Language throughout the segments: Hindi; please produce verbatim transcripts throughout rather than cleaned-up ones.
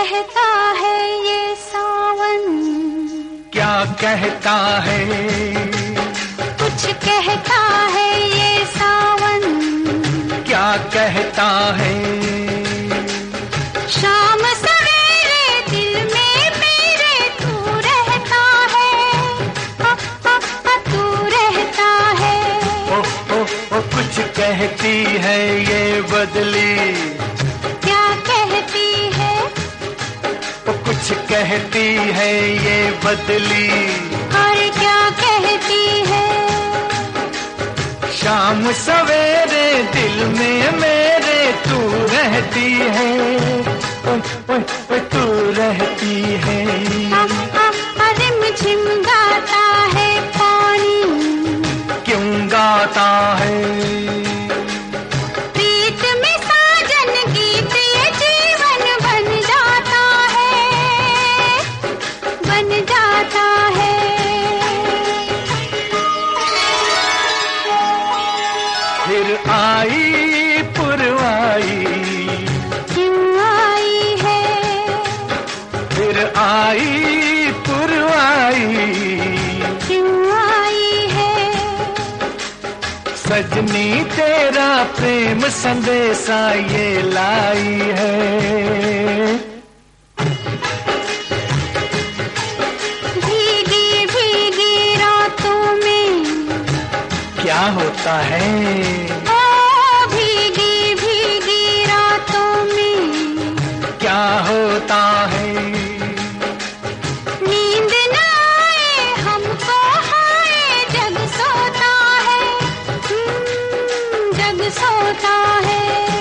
कहता है ये सावन, क्या कहता है? कुछ कहता है ये सावन, क्या कहता है? शाम सवेरे दिल में मेरे तू रहता है, आ, आ, आ, तू रहता है। ओ, ओ, ओ, कुछ कहती है ये बदली, क्या कहती है? ओ, कुछ कहती है ये बदली, और क्या कहती है? शाम सवेरे दिल में मेरे तू रहती है, ओ, ओ, ओ, तू रहती है। आ, आ, आ, रिम झिम गाता है पानी, क्यों गाता है? प्रीत में साजन गीत ये जीवन बन जाता है, बन जाता है। फिर आई पुरवाई, क्यों आई है? फिर आई पुरवाई, क्यों आई है? सजनी तेरा प्रेम संदेशा ये लाई है। भीगी भीगी रातों में क्या होता है? ओ भीगी भीगी रातों में क्या होता है? नींद न आए हमको हाय जग सोता है, हम्म, जग सोता है।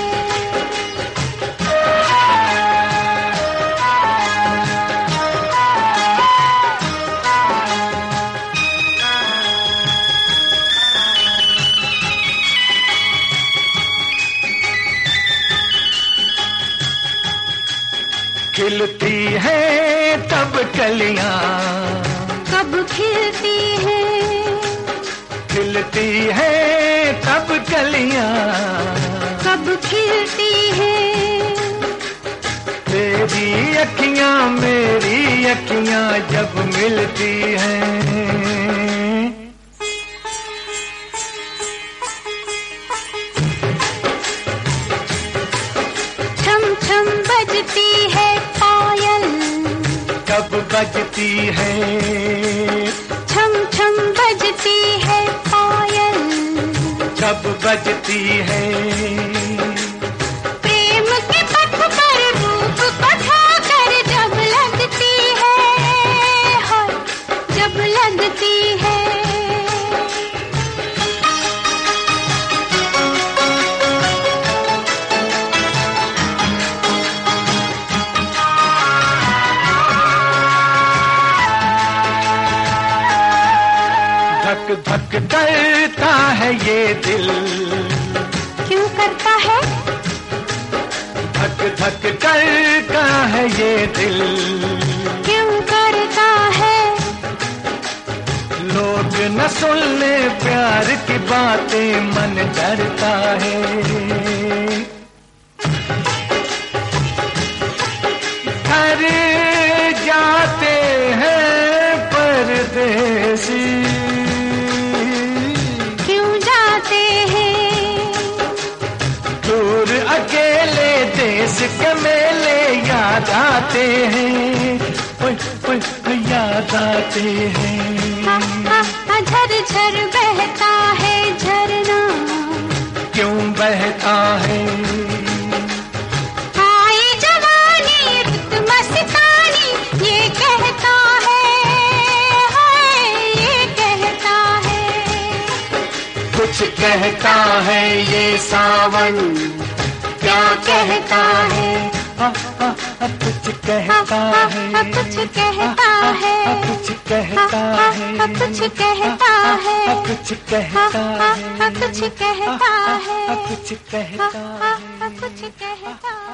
खिलती है तब कलियां, कब खिलती है? खिलती है तब कलियां, कब खिलती है? तेरी अखियां मेरी अखियां जब मिलती हैं। छम छम बजती है पायल, कब बजती है? छम छम बजती है पायल, कब बजती है? प्रेम के पथ पर रूप पथा कर जब लगती है, हो जब लगती है। धक धक करता है ये दिल, क्यों करता है? धक धक करता है ये दिल, क्यों करता है? लोग न सुनने प्यार की बातें मन डरता है। घर जाते हैं परदेसी, क्यों जाते हैं? दूर अकेले देश के मेले याद आते हैं, ओए ओए याद आते हैं। झर झर बहता है झरना, क्यों बहता है? आई जवानी रुत मस्तानी ये कहता है, हाय ये कहता है। कुछ कहता है ये सावन, क्या कहता है? आ, आ, आ, कुछ कहता है, कुछ कहता है, कुछ कहता है, कुछ कहता है, कुछ कहता है, कुछ कहता है, कुछ कहता है, कुछ कहता है।